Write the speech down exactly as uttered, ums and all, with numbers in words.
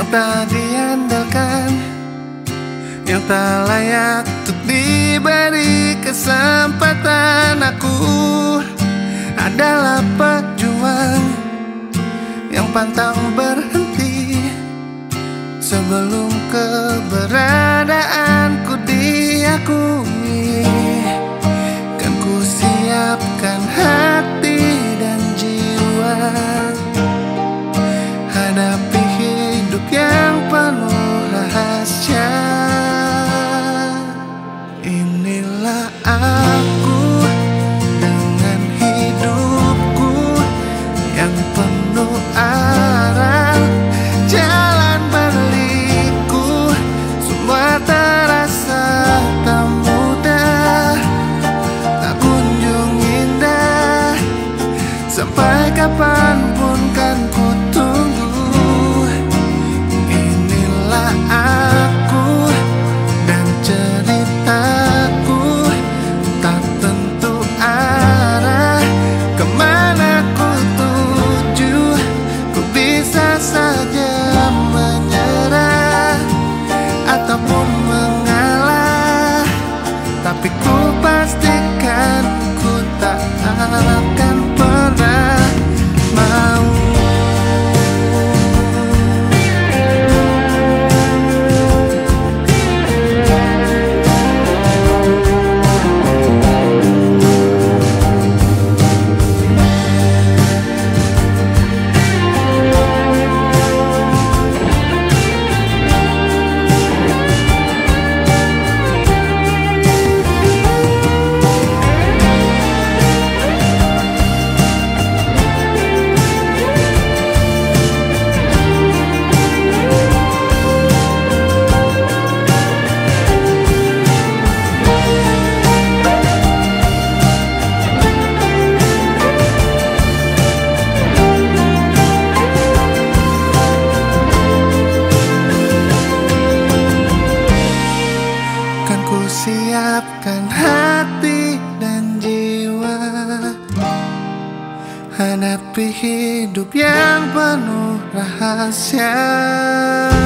yang tak diandalkan, yang tak layak untuk diberi kesempatan. Aku adalah pejuang yang pantang berhenti sebelum keberadaanku diakui. Kan ku siapkan hati dan jiwa, hadapi hidup yang penuh rahasia. Inilah aku dengan hidupku yang penuh arah, jalan berliku, semua terasa tak mudah, tak kunjung indah. Sampai kapanpun kan ku tunggu. Inilah aku dan ceritaku, tak tentu arah kemana ku tuju. Ku bisa saja menyerah ataupun mengalah, tapi ku pastikan ku tak akan pernah mau. Siapkan hati dan jiwa, hadapi hidup yang penuh rahasia.